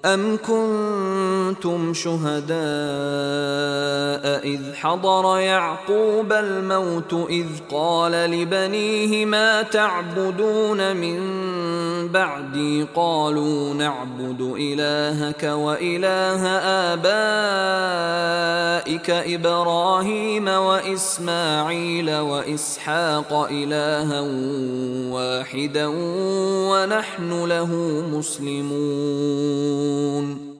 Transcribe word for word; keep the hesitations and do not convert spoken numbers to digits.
أَمْ كُنتُمْ شُهَدَاءَ إِذْ حَضَرَ يَعْقُوبَ الْمَوْتُ إِذْ قَالَ لِبَنِيهِ مَا تَعْبُدُونَ مِن بَعْدِي قَالُوا نَعْبُدُ إِلَٰهَكَ وَإِلَٰهَ آبَائِكَ إِبْرَاهِيمَ وَإِسْمَاعِيلَ وَإِسْحَاقَ إِلَٰهًا وَاحِدًا وَنَحْنُ لَهُ مُسْلِمُونَ